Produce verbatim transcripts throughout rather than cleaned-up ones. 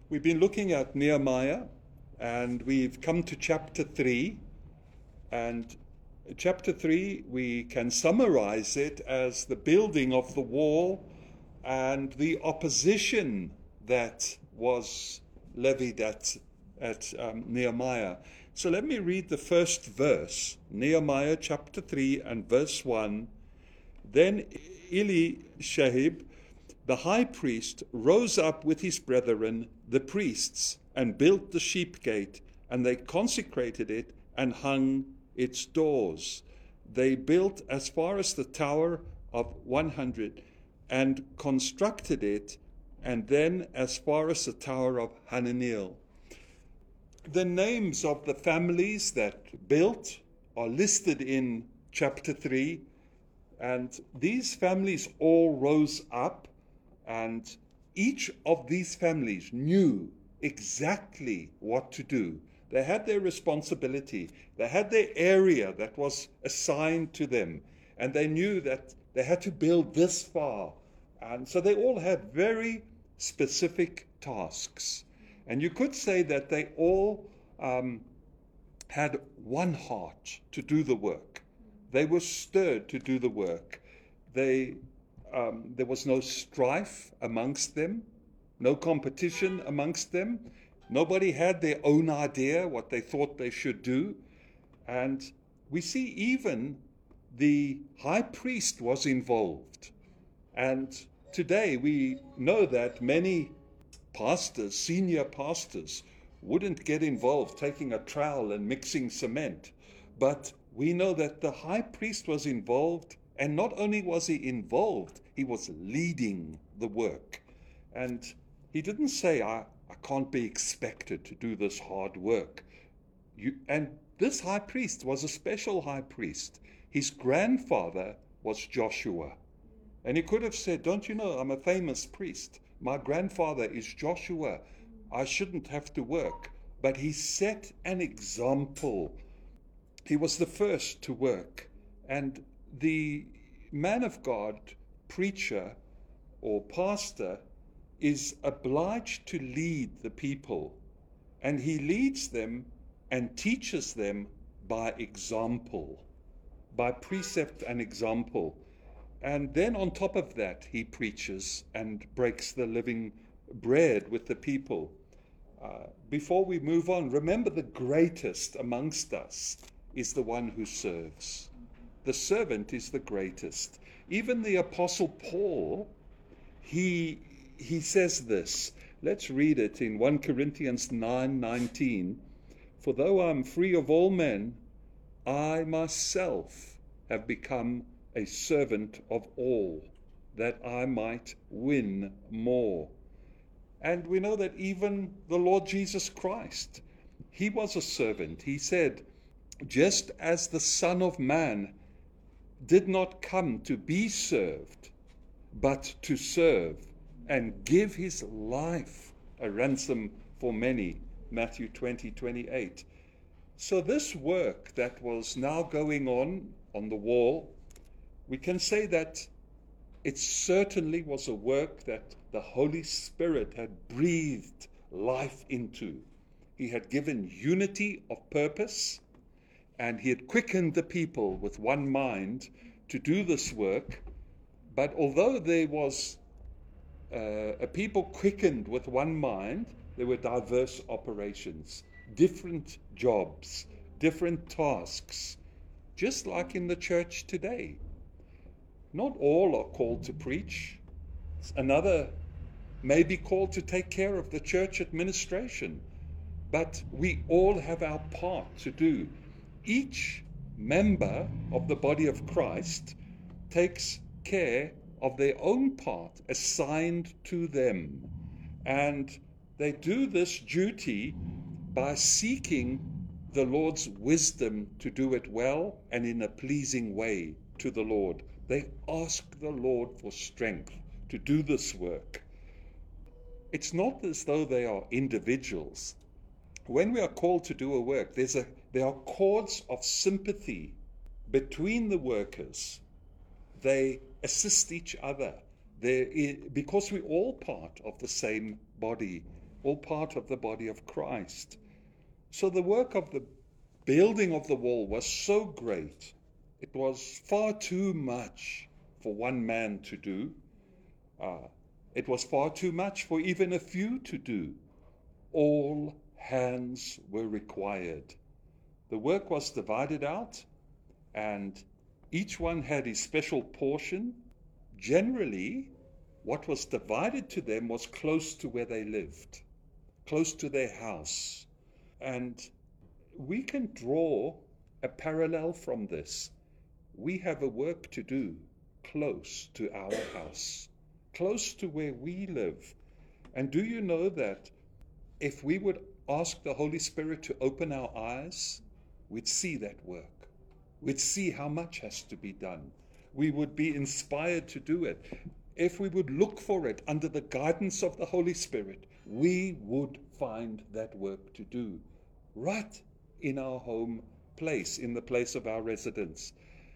We've been looking at Nehemiah, and we've come to chapter three. And chapter three, we can summarize it as the building of the wall and the opposition that was levied at, at um, Nehemiah. So let me read the first verse, Nehemiah chapter three and verse one. Then Eliashib, the high priest, rose up with his brethren, the priests, and built the sheep gate, and they consecrated it and hung its doors. They built as far as the tower of one hundred and constructed it, and then as far as the tower of Hananiel. The names of the families that built are listed in chapter three, and these families all rose up, and each of these families knew exactly what to do. They had their responsibility. They had their area that was assigned to them, and they knew that they had to build this far. And so they all had very specific tasks. And you could say that they all um, had one heart to do the work. They were stirred to do the work. They, um, there was no strife amongst them, no competition amongst them. Nobody had their own idea what they thought they should do. And we see even the high priest was involved. And today we know that many pastors, senior pastors, wouldn't get involved taking a trowel and mixing cement. But we know that the high priest was involved, and not only was he involved, he was leading the work. And he didn't say, I, I can't be expected to do this hard work. You, and this high priest was a special high priest. His grandfather was Joshua. And he could have said, don't you know, I'm a famous priest. My grandfather is Joshua. I shouldn't have to work. But he set an example. He was the first to work. And the man of God, preacher or pastor, is obliged to lead the people. And he leads them and teaches them by example, by precept and example. And then on top of that, he preaches and breaks the living bread with the people. Uh, before we move on, remember the greatest amongst us is the one who serves. The servant is the greatest. Even the Apostle Paul, he he says this. Let's read it in First Corinthians nine nineteen. For though I am free of all men, I myself have become a servant of all, that I might win more. And we know that even the Lord Jesus Christ, he was a servant. He said, just as the Son of Man did not come to be served, but to serve and give his life a ransom for many, Matthew twenty twenty-eight. So this work that was now going on on the wall, we can say that it certainly was a work that the Holy Spirit had breathed life into. He had given unity of purpose, and he had quickened the people with one mind to do this work. But although there was uh, a people quickened with one mind, there were diverse operations, different jobs, different tasks, just like in the church today. Not all are called to preach. Another may be called to take care of the church administration. But we all have our part to do. Each member of the body of Christ takes care of their own part assigned to them. And they do this duty by seeking the Lord's wisdom to do it well and in a pleasing way to the Lord. They ask the Lord for strength to do this work. It's not as though they are individuals. When we are called to do a work, there's a, there are cords of sympathy between the workers. They assist each other. There is, because we're all part of the same body. all part of the body of Christ. So the work of the building of the wall was so great. It was far too much for one man to do. Uh, it was far too much for even a few to do. All hands were required. The work was divided out, and each one had his special portion. Generally, what was divided to them was close to where they lived, close to their house. And we can draw a parallel from this. We have a work to do close to our house, close to where we live. And do you know that if we would ask the Holy Spirit to open our eyes, we'd see that work. We'd see how much has to be done. We would be inspired to do it. If we would look for it under the guidance of the Holy Spirit, we would find that work to do right in our home place, in the place of our residence.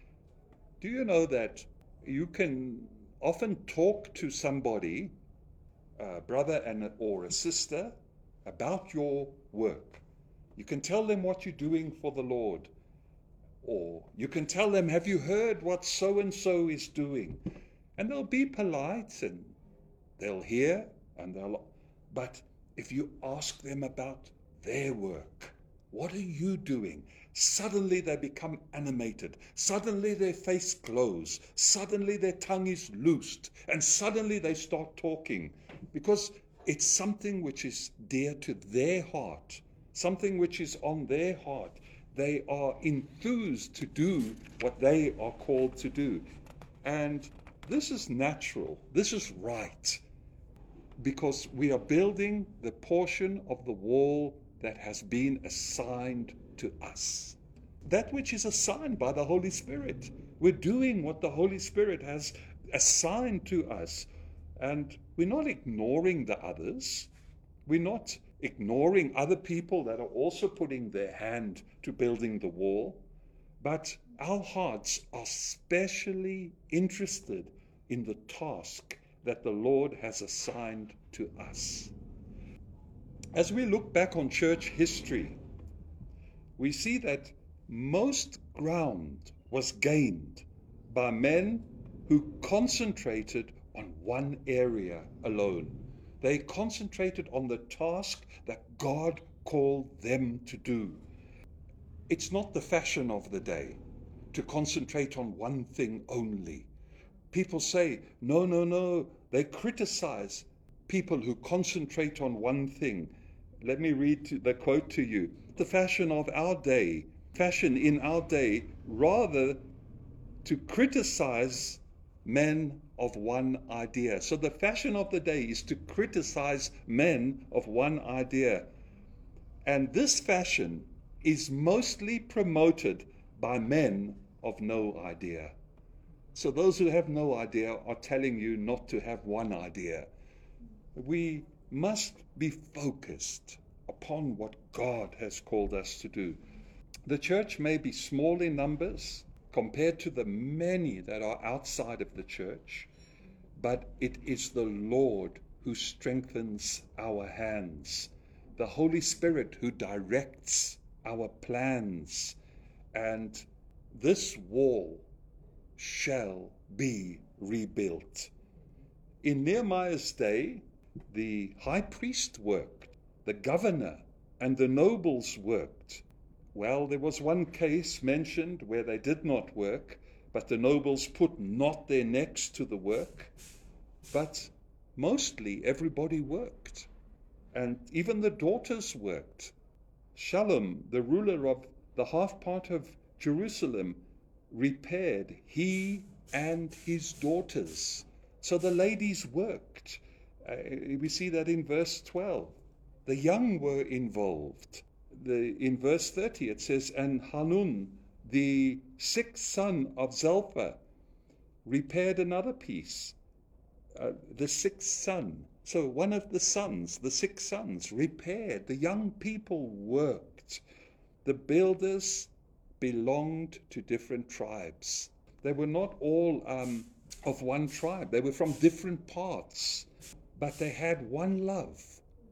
Do you know that you can often talk to somebody, a brother and or a sister, about your work? You can tell them what you're doing for the Lord. Or you can tell them, have you heard what so-and-so is doing? And they'll be polite and they'll hear, and they'll. But if you ask them about their work, what are you doing? Suddenly they become animated. Suddenly their face glows. Suddenly their tongue is loosed. And suddenly they start talking. Because it's something which is dear to their heart. Something which is on their heart. They are enthused to do what they are called to do. And this is natural. This is right. Because we are building the portion of the wall that has been assigned to us. That which is assigned by the Holy Spirit. We're doing what the Holy Spirit has assigned to us. And we're not ignoring the others. We're not ignoring other people that are also putting their hand to building the wall. But our hearts are specially interested in the task that the Lord has assigned to us. As we look back on church history, we see that most ground was gained by men who concentrated on one area alone. They concentrated on the task that God called them to do. It's not the fashion of the day to concentrate on one thing only. People say, no, no, no. They criticize people who concentrate on one thing. Let me read the quote to you. The fashion of our day, fashion in our day, rather to criticize men of one idea. So the fashion of the day is to criticize men of one idea. And this fashion is mostly promoted by men of no idea. So those who have no idea are telling you not to have one idea. We must be focused upon what God has called us to do. The church may be small in numbers compared to the many that are outside of the church, but it is the Lord who strengthens our hands, the Holy Spirit who directs our plans, and this wall shall be rebuilt. In Nehemiah's day, the high priest worked, the governor and the nobles worked. Well, there was one case mentioned where they did not work, but the nobles put not their necks to the work. But mostly everybody worked, and even the daughters worked. Shallum, the ruler of the half part of Jerusalem, repaired, he and his daughters. So the ladies worked. Uh, we see that in verse twelve. The young were involved. The, in verse thirty it says, and Hanun, the sixth son of Zelpha, repaired another piece. Uh, the sixth son. So one of the sons, the six sons, repaired. The young people worked. The builders belonged to different tribes. They were not all um, of one tribe. They were from different parts. But they had one love.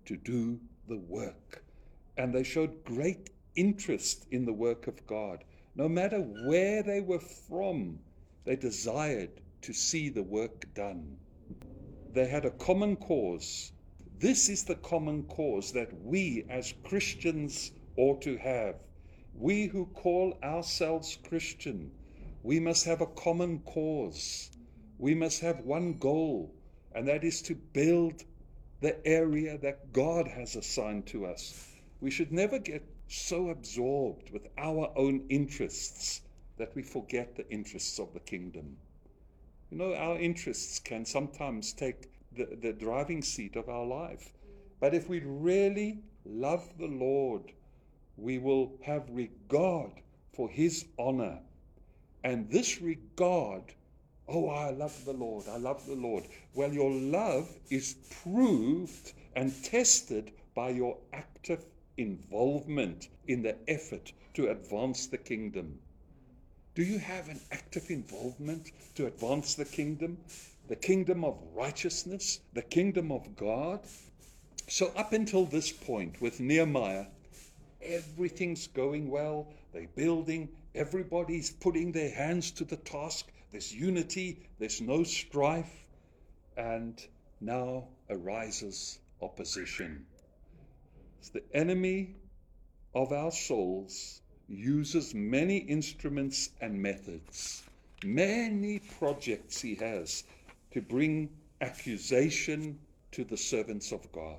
to do the work. And they showed great interest in the work of God. No matter where they were from, they desired to see the work done. They had a common cause. This is the common cause that we as Christians ought to have. We who call ourselves Christian, we must have a common cause. We must have one goal, and that is to build the area that God has assigned to us. We should never get so absorbed with our own interests that we forget the interests of the kingdom. You know, our interests can sometimes take the, the driving seat of our life. But if we really love the Lord, we will have regard for his honor. And this regard, oh, I love the Lord, I love the Lord. Well, your love is proved and tested by your active involvement in the effort to advance the kingdom. Do you have an active involvement to advance the kingdom? The kingdom of righteousness, the kingdom of God? So up until this point with Nehemiah, everything's going well. They're building. Everybody's putting their hands to the task. There's unity. There's no strife. And now arises opposition. It's the enemy of our souls uses many instruments and methods, many projects he has to bring accusation to the servants of God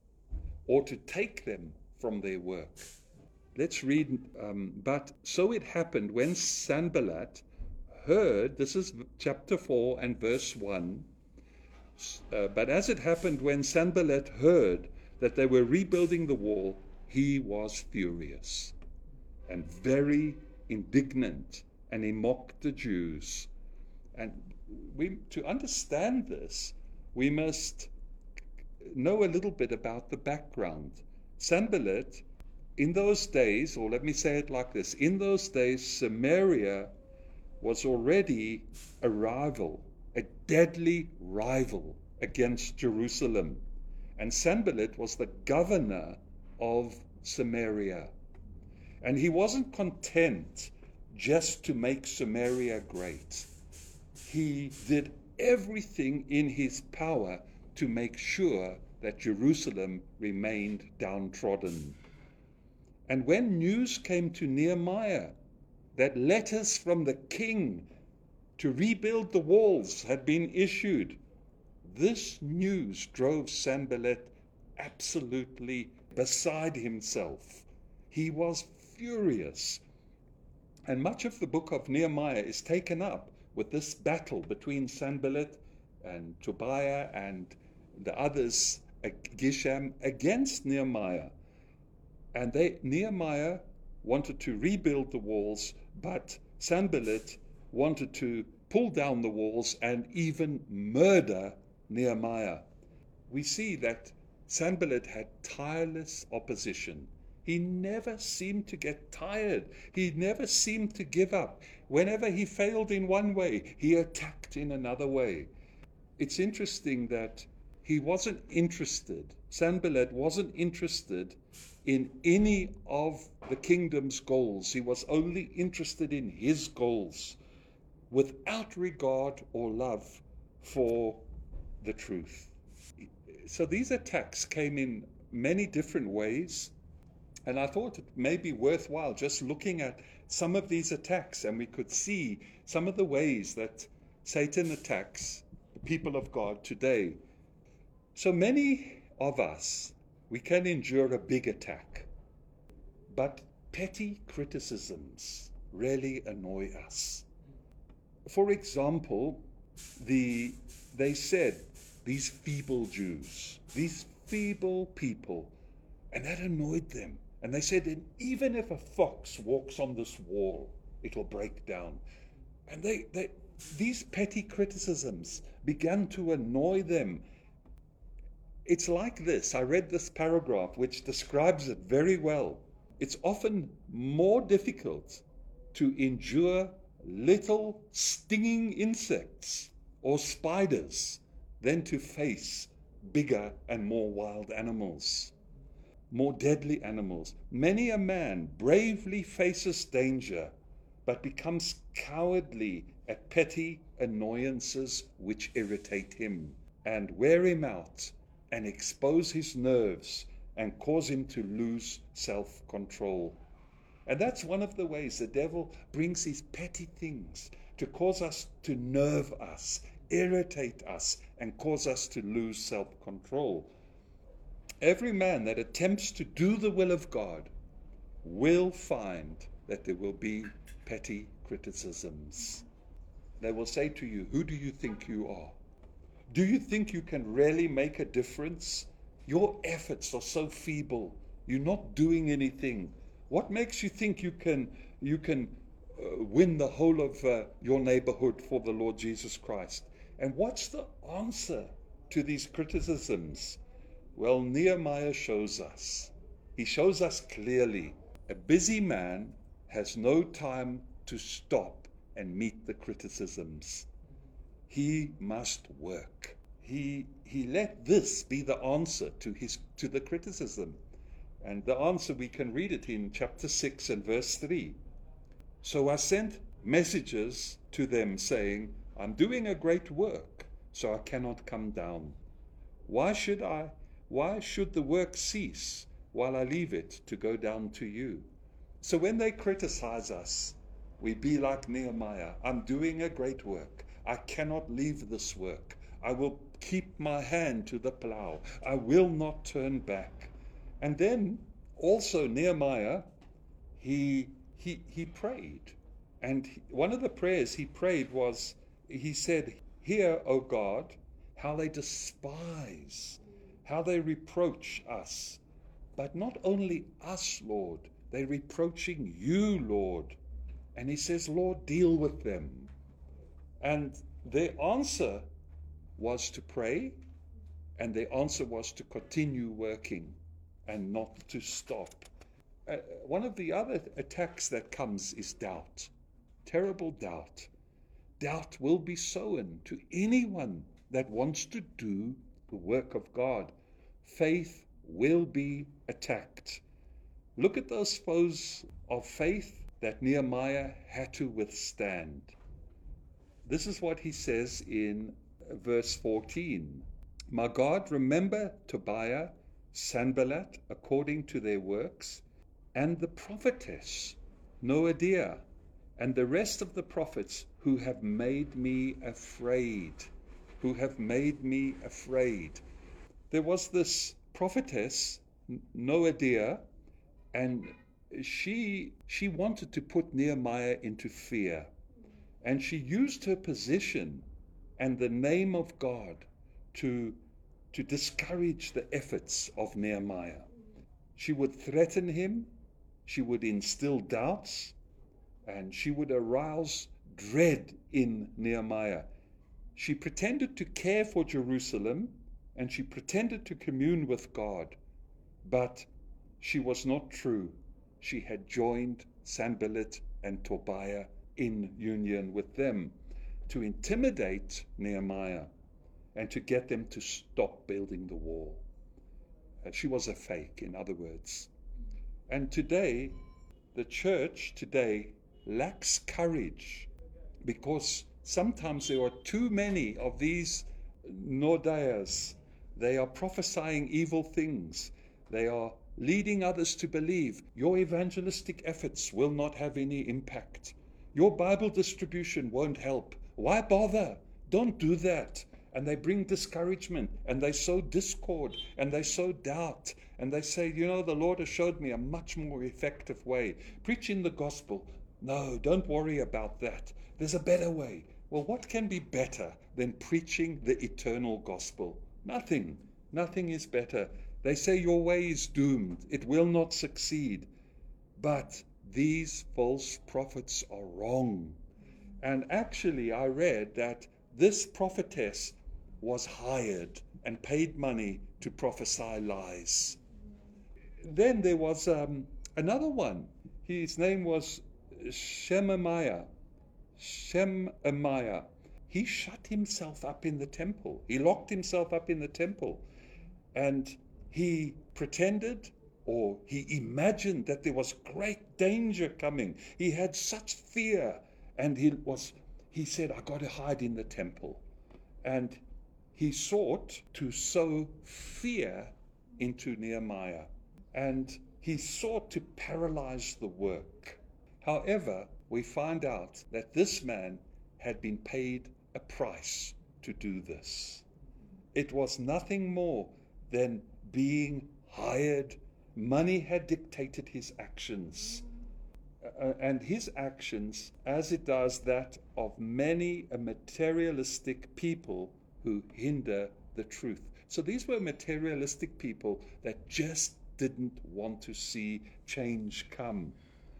or to take them from their work. Let's read, um, but so it happened when Sanballat heard, this is chapter four and verse one, uh, but as it happened when Sanballat heard that they were rebuilding the wall, he was furious and very indignant, and he mocked the Jews. And we, to understand this, we must know a little bit about the background. Sanballat, in those days, or let me say it like this, in those days, Samaria was already a rival, a deadly rival against Jerusalem. And Sanballat was the governor of Samaria. And he wasn't content just to make Samaria great. He did everything in his power to make sure that Jerusalem remained downtrodden. And when news came to Nehemiah that letters from the king to rebuild the walls had been issued, this news drove Sanballat absolutely beside himself. He was furious. And much of the book of Nehemiah is taken up with this battle between Sanballat and Tobiah and the others, Geshem, against Nehemiah. And they, Nehemiah wanted to rebuild the walls, but Sanballat wanted to pull down the walls and even murder Nehemiah. We see that Sanballat had tireless opposition. He never seemed to get tired. He never seemed to give up. Whenever he failed in one way, he attacked in another way. It's interesting that he wasn't interested, Sanballat wasn't interested in any of the kingdom's goals. He was only interested in his goals, without regard or love for the truth. So these attacks came in many different ways. And I thought it may be worthwhile just looking at some of these attacks, and we could see some of the ways that Satan attacks the people of God today. So many of us, we can endure a big attack, but petty criticisms really annoy us. For example, the they said, these feeble Jews, these feeble people, and that annoyed them. And they said, even if a fox walks on this wall, it will break down. And they, they, these petty criticisms began to annoy them. It's like this. I read this paragraph which describes it very well. It's often more difficult to endure little stinging insects or spiders than to face bigger and more wild animals, more deadly animals. Many a man bravely faces danger, but becomes cowardly at petty annoyances which irritate him and wear him out and expose his nerves and cause him to lose self-control. And that's one of the ways the devil brings these petty things to cause us to nerve us, irritate us, and cause us to lose self-control. Every man that attempts to do the will of God will find that there will be petty criticisms. They will say to you, who do you think you are? Do you think you can really make a difference? Your efforts are so feeble. You're not doing anything. What makes you think you can you can uh, win the whole of uh, your neighborhood for the Lord Jesus Christ? And what's the answer to these criticisms? Well, Nehemiah shows us. He shows us clearly. A busy man has no time to stop and meet the criticisms. He must work. He he let this be the answer to his to the criticism. And the answer, we can read it in chapter six and verse three. So I sent messages to them saying, I'm doing a great work, so I cannot come down. Why should I, why should the work cease while I leave it to go down to you? So when they criticize us, we be like Nehemiah. I'm doing a great work. I cannot leave this work. I will keep my hand to the plow. I will not turn back. And then also Nehemiah, he he he prayed. And he, one of the prayers he prayed was, he said, hear, O God, how they despise, how they reproach us. But not only us, Lord, they're reproaching you, Lord. And he says, Lord, deal with them. And their answer was to pray, and their answer was to continue working and not to stop. Uh, one of the other attacks that comes is doubt. Terrible doubt. Doubt will be sown to anyone that wants to do the work of God. Faith will be attacked. Look at those foes of faith that Nehemiah had to withstand. This is what he says in verse fourteen. My God, remember Tobiah, Sanballat, according to their works, and the prophetess Noadiah, and the rest of the prophets who have made me afraid, who have made me afraid. There was this prophetess, Noadiah, and she she wanted to put Nehemiah into fear. And she used her position and the name of God to to discourage the efforts of Nehemiah. She would threaten him, she would instill doubts, and she would arouse dread in Nehemiah. She pretended to care for Jerusalem, and she pretended to commune with God, but she was not true. She had joined Sanballat and Tobiah in union with them to intimidate Nehemiah and to get them to stop building the wall. Uh, she was a fake, in other words. And today, the church today lacks courage because sometimes there are too many of these Noadiahs. They are prophesying evil things. They are leading others to believe your evangelistic efforts will not have any impact. Your Bible distribution won't help. Why bother? Don't do that. And they bring discouragement, and they sow discord, and they sow doubt, and they say, you know, the Lord has showed me a much more effective way. Preaching the gospel. No, don't worry about that. There's a better way. Well, what can be better than preaching the eternal gospel? Nothing. Nothing is better. They say your way is doomed. It will not succeed. But these false prophets are wrong. And actually, I read that this prophetess was hired and paid money to prophesy lies. Then there was um, another one. His name was Shemaiah. Shemaiah. He shut himself up in the temple. He locked himself up in the temple. And he pretended, or he imagined, that there was great danger coming. He had such fear, and he was he said, I got to hide in the temple. And he sought to sow fear into Nehemiah, and he sought to paralyze the work. However, we find out that this man had been paid a price to do this. It was nothing more than being hired. Money had dictated his actions. Uh, and his actions, as it does that of many a materialistic people who hinder the truth. So these were materialistic people that just didn't want to see change come.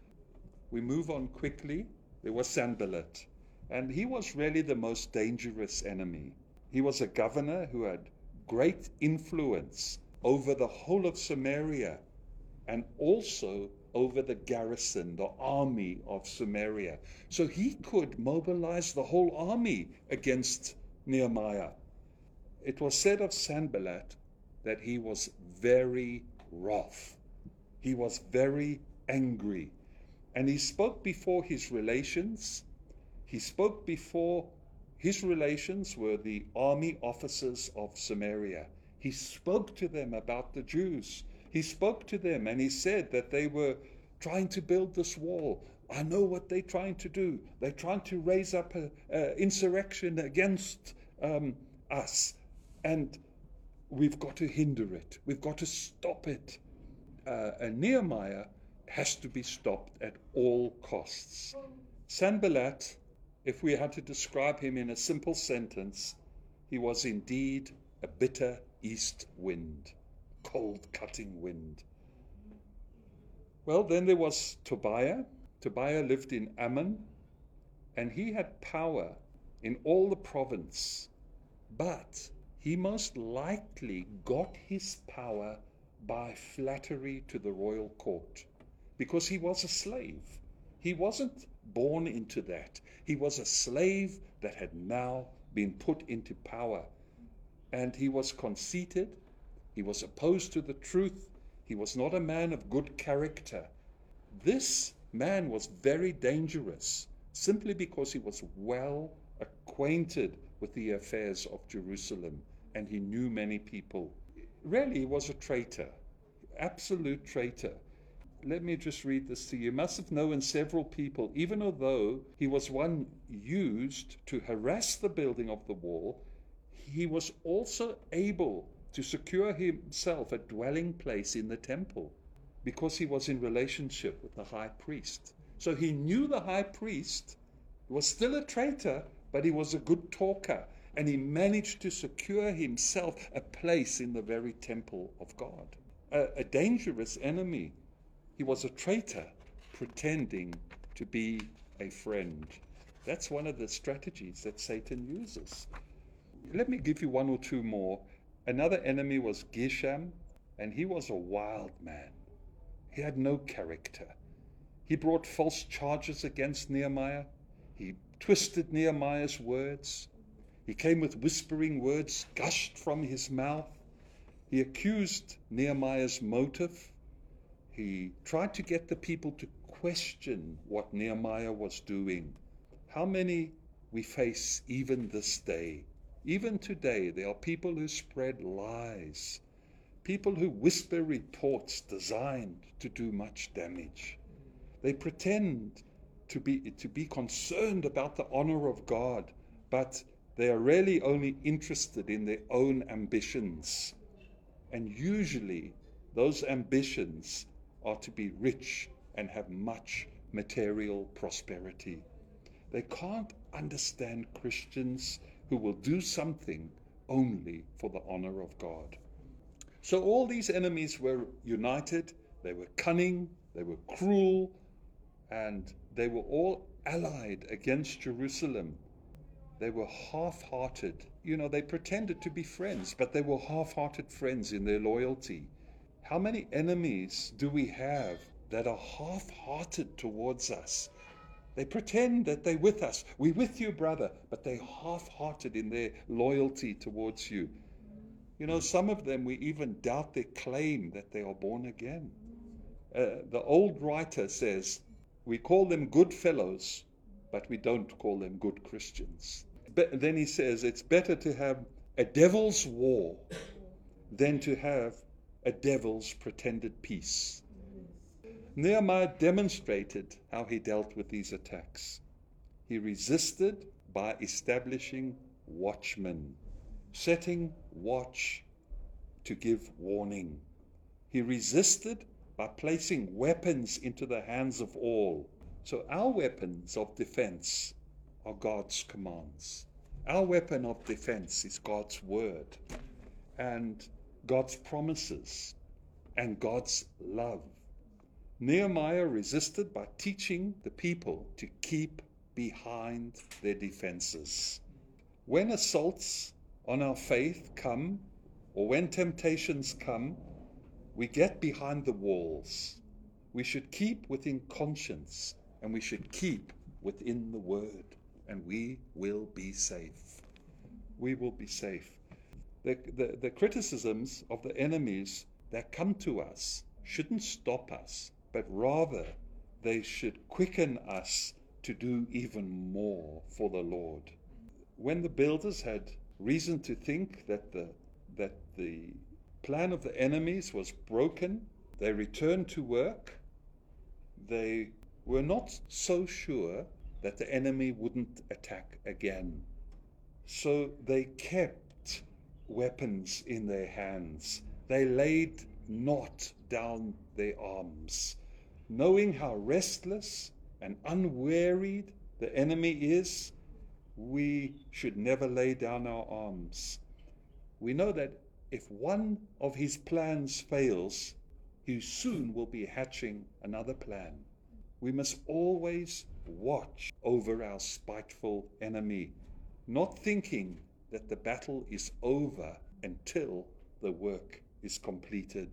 We move on quickly. There was Sanballat, and he was really the most dangerous enemy. He was a governor who had great influence over the whole of Samaria and also over the garrison, the army of Samaria. So he could mobilize the whole army against Nehemiah. It was said of Sanballat that he was very wroth. He was very angry. And he spoke before his relations. He spoke before his relations were the army officers of Samaria. He spoke to them about the Jews. He spoke to them and he said that they were trying to build this wall. I know what they're trying to do. They're trying to raise up an insurrection against um, us. And we've got to hinder it. We've got to stop it. Uh, and Nehemiah has to be stopped at all costs. Sanballat, if we had to describe him in a simple sentence, he was indeed a bitter east wind, cold cutting wind. Well, then there was Tobiah. Tobiah lived in Ammon, and he had power in all the province, but he most likely got his power by flattery to the royal court, because he was a slave. He wasn't born into that. He was a slave that had now been put into power. And he was conceited. He was opposed to the truth. He was not a man of good character. This man was very dangerous, simply because he was well acquainted with the affairs of Jerusalem, and he knew many people. Really, he was a traitor, absolute traitor. Let me just read this to you. You must have known several people, even although he was one used to harass the building of the wall, he was also able to secure himself a dwelling place in the temple because he was in relationship with the high priest. So he knew the high priest, was still a traitor, but he was a good talker, and he managed to secure himself a place in the very temple of God. A, a dangerous enemy. He was a traitor pretending to be a friend. That's one of the strategies that Satan uses. Let me give you one or two more. Another enemy was Geshem, and he was a wild man. He had no character. He brought false charges against Nehemiah. He twisted Nehemiah's words. He came with whispering words gushed from his mouth. He accused Nehemiah's motive. He tried to get the people to question what Nehemiah was doing. How many we face even this day. Even today, there are people who spread lies, people who whisper reports designed to do much damage. They pretend to be, to be concerned about the honor of God, but they are really only interested in their own ambitions. And usually, those ambitions are to be rich and have much material prosperity. They can't understand Christians who will do something only for the honor of God. So all these enemies were united, they were cunning, they were cruel, and they were all allied against Jerusalem. They were half-hearted. You know, they pretended to be friends, but they were half-hearted friends in their loyalty. How many enemies do we have that are half-hearted towards us? They pretend that they're with us. We're with you, brother, but they're half-hearted in their loyalty towards you. You know, some of them, we even doubt their claim that they are born again. Uh, the old writer says, we call them good fellows, but we don't call them good Christians. But then he says, it's better to have a devil's war than to have a devil's pretended peace. Nehemiah demonstrated how he dealt with these attacks. He resisted by establishing watchmen, setting watch to give warning. He resisted by placing weapons into the hands of all. So our weapons of defense are God's commands. Our weapon of defense is God's word and God's promises and God's love. Nehemiah resisted by teaching the people to keep behind their defenses. When assaults on our faith come, or when temptations come, we get behind the walls. We should keep within conscience, and we should keep within the word, and we will be safe. We will be safe. The, the, the criticisms of the enemies that come to us shouldn't stop us, but rather they should quicken us to do even more for the Lord. When the builders had reason to think that the that the plan of the enemies was broken, they returned to work. They were not so sure that the enemy wouldn't attack again. So they kept weapons in their hands. They laid not down their arms. Knowing how restless and unwearied the enemy is, we should never lay down our arms. We know that if one of his plans fails, he soon will be hatching another plan. We must always watch over our spiteful enemy, not thinking that the battle is over until the work is completed.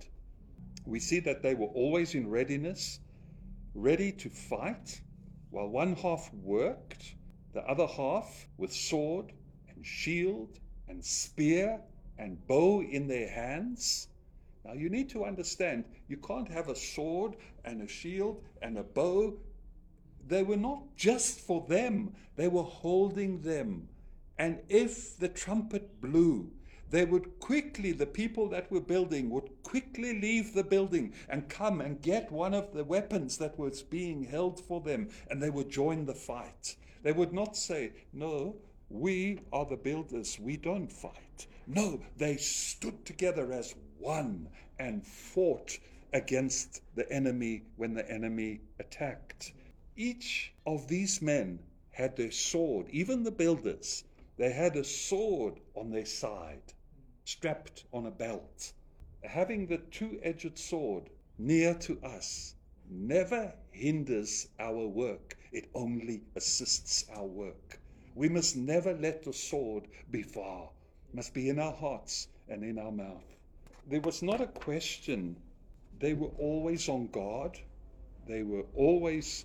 We see that they were always in readiness, ready to fight, while one half worked, the other half with sword and shield and spear and bow in their hands. Now you need to understand, you can't have a sword and a shield and a bow. They were not just for them, they were holding them. And if the trumpet blew, they would quickly, the people that were building would quickly leave the building and come and get one of the weapons that was being held for them, and they would join the fight. They would not say, no, we are the builders, we don't fight. No, they stood together as one and fought against the enemy when the enemy attacked. Each of these men had their sword, even the builders. They had a sword on their side, strapped on a belt. Having the two-edged sword near to us never hinders our work. It only assists our work. We must never let the sword be far. It must be in our hearts and in our mouth. There was not a question. They were always on guard. They were always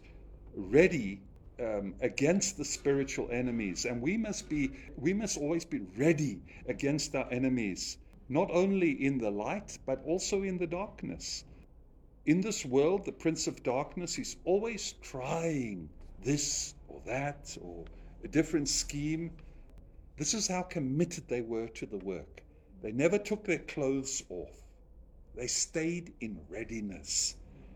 ready Um, against the spiritual enemies, and we must be we must always be ready against our enemies, not only in the light but also in the darkness. In this world, the prince of darkness is always trying this or that or a different scheme. This is how committed they were to the work. They never took their clothes off. They stayed in readiness.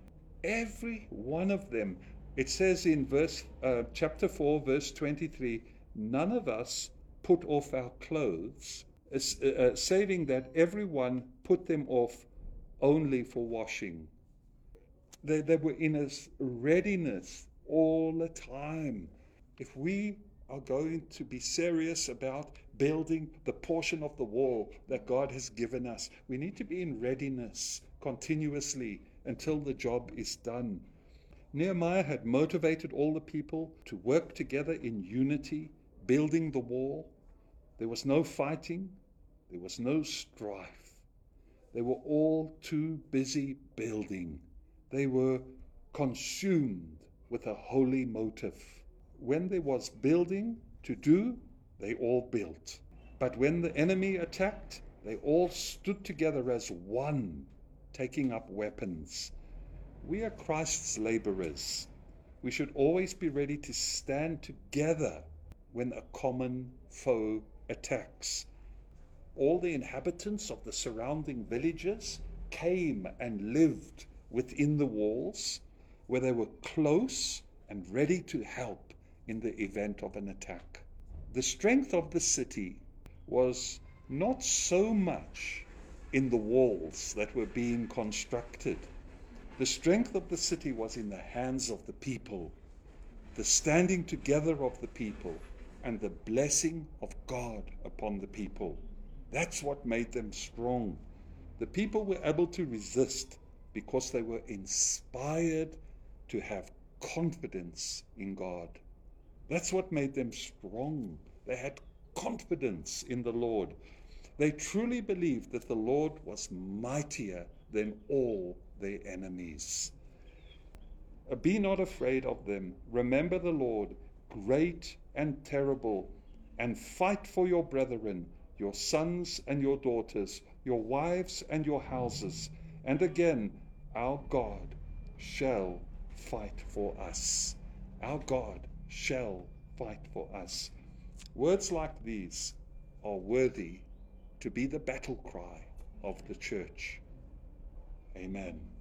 Every one of them. It says in verse uh, chapter four, verse twenty-three, none of us put off our clothes, uh, uh, saving that everyone put them off only for washing. They, they were in a readiness all the time. If we are going to be serious about building the portion of the wall that God has given us, we need to be in readiness continuously until the job is done. Nehemiah had motivated all the people to work together in unity, building the wall. There was no fighting. There was no strife. They were all too busy building. They were consumed with a holy motive. When there was building to do, they all built. But when the enemy attacked, They all stood together as one, taking up weapons. We are Christ's laborers. We should always be ready to stand together when a common foe attacks. All the inhabitants of the surrounding villages came and lived within the walls, where they were close and ready to help in the event of an attack. The strength of the city was not so much in the walls that were being constructed. The strength of the city was in the hands of the people, the standing together of the people, and the blessing of God upon the people. That's what made them strong. The people were able to resist because they were inspired to have confidence in God. That's what made them strong. They had confidence in the Lord. They truly believed that the Lord was mightier than all their enemies. Be not afraid of them. Remember the Lord, great and terrible, and fight for your brethren, your sons and your daughters, your wives and your houses. And again, our God shall fight for us. Our God shall fight for us. Words like these are worthy to be the battle cry of the church. Amen.